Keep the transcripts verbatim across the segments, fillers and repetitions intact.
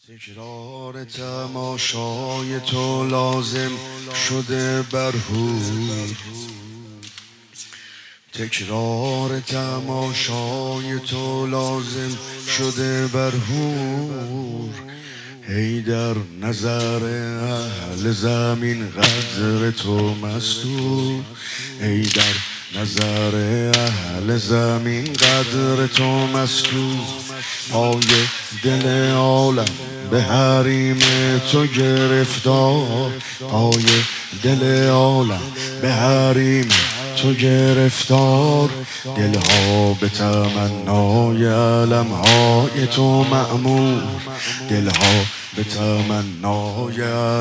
تکرار تماشای تو لازم شده برهور، تکرار تماشای تو لازم شده برهور. هی در نظر اهل زمین قدر تو مستور، هی در نظر اهل زمین قدر تو مستور. پای دل عالم به حریم تو گرفتار، پای دل عالم به حریم تو گرفتار. دلها به تمنای علمهای تو مأمور، دلها به تمنای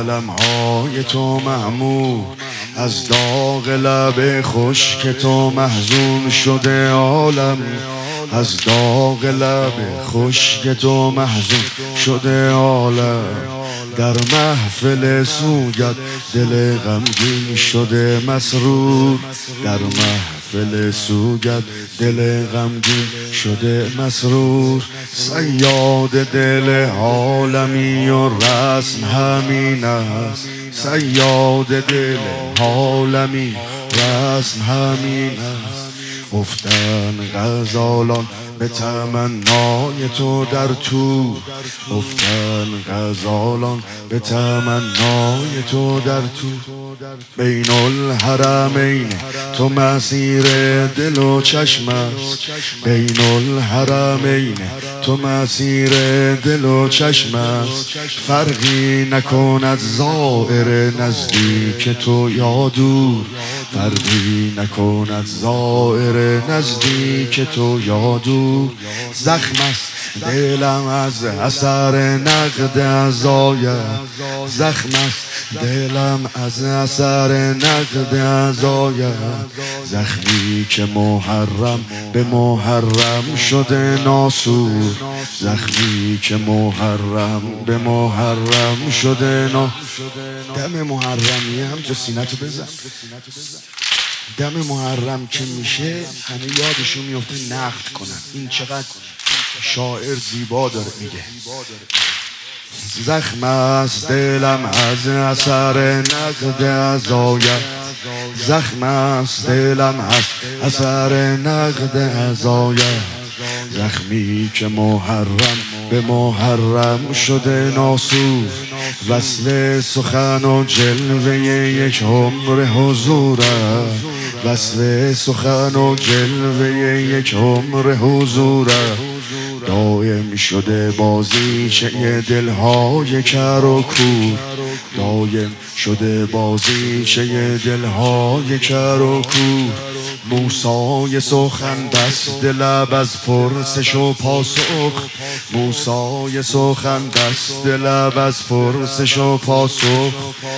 علمهای تو مأمور. از داغ لب خشک تو محزون شده عالم، از داغ لب خشک تو محزون شده عالم. در محفل سوگت دل غمگین شده مسرور، در محفل سوگت دل غمگین شده مسرور. صیاد دل عالمی و رسم همین است، صیاد دل عالمی رسم همین است. افتن غزالان به تمنای تو در تو، افتن غزالان به تمنای تو در تو. بین الحرمین تو مسیر دل و چشم است، بین الحرمین تو مسیر دل و چشم است. فرقی نکند زائر نزدیک تو یا دور، فرقی نکند زائر نزدیک تو یا دور. زخم است دلم از اثر نقد عزایت، زخم است دلم از اثر نقد عزایت. زخمی که محرم به محرم شده ناسور، زخمی که محرم به محرم شده نا. دم محرمی هم تو سینتو بزن، دم محرم که میشه همه یادشون میفته نقد کنن. این چقدر شاعر زیبا داره میگه. زخم است دلم از اثر نقد عزایت، زخم است دلم از اثر نقد عزایت. زخمی که محرم به محرم شده ناسور، وصل سخن و جلوه یک عمر حضورت، وصل سخن و جلوه یک عمر حضورت. دایم شده بازیچه دلهای کر و کور، دایم شده بازیچه دلهای کر و کور. موسای سخن دست لب از پرسش و پاسخ، موسای سخن دست لب از پرسش و پاسخ.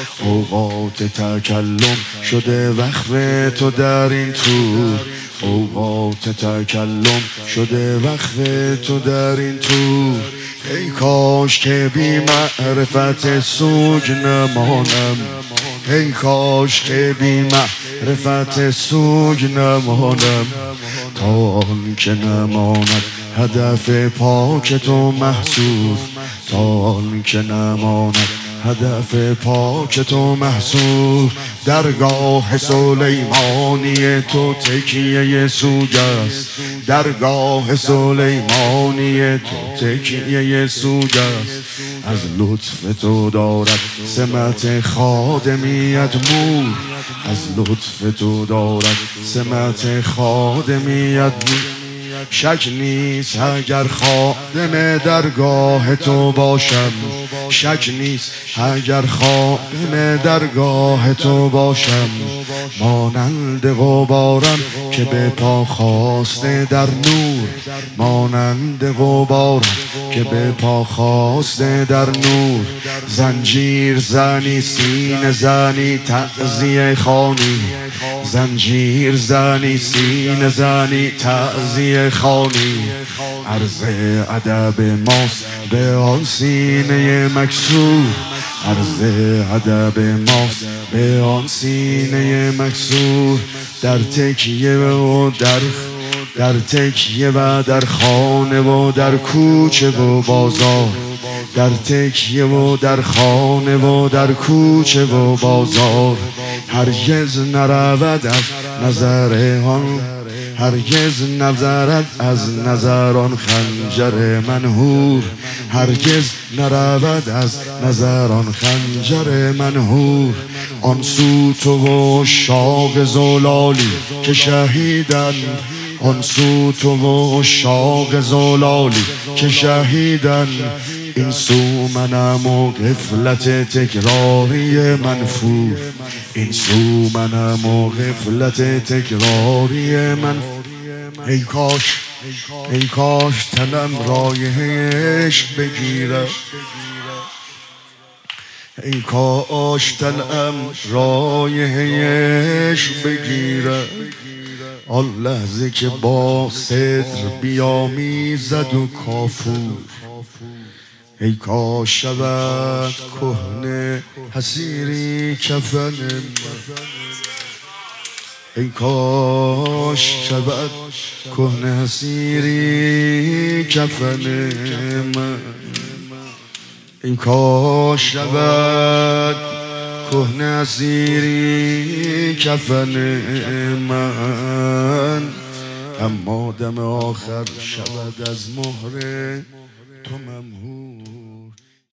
اوقات تکلم شده وقف تو در این طور، اوقات تکلم شده وقف تو در این طور. ای کاش که بی معرفت سوگ نمانم، ای کاش که بی معرفت سوگ نمانم. تا آن که نماند هدف پاک تو محصور، تا آن که نماند هدف پاک تو محصور. درگاه سلیمانی تو تکیه سوگ است، درگاه سلیمانی تو تکیه سوگ است. از لطف تو دارد سمت خادمیت مور، از لطف تو دارد سمت خادمیت مور. شک نیست اگر خادم درگاه تو باشم، شک نیست اگر خادم درگاه تو باشم. مانند غبارم که به پا خواسته در نور، مانند غبارم که به پا خواسته در نور. زنجیر زنی سینه زنی تعزیه خوانی، زنجیر زنی سینه زنی تعزیه خوانی. عرض ادب ماست به آن سینه مکسور، عرض ادب ماست به آن سینه مکسور. در تکیه و در در تکیه و در خانه و در کوچه و بازار، در تکیه و در خانه و در کوچه و بازار هرگز نرود از نظر آن، هرگز نظرد از نظر آن خنجر منهور، هرگز نرود از نظر آن خنجر منهور. آن سو تو و شاق زلالی که شهیدند، آن سو تو و شاق زلالی که شهیدند، این سو منم و غفلت تکراری منفور، این سو منم و غفلت تکراری من. ای کاش ای کاش تنم رایحه عشق بگیرد، ای کاش تنم رایحه عشق بگیرد. آن لحظه که با صدر بیامیزد و کافور، ای کاش شود کهنه حسیری کفن من، ای کاش شود کهنه حسیری کفن من، ای کاش شود کهنه حسیری کفن من. اما دم آخر شود از مهر تو ممحور.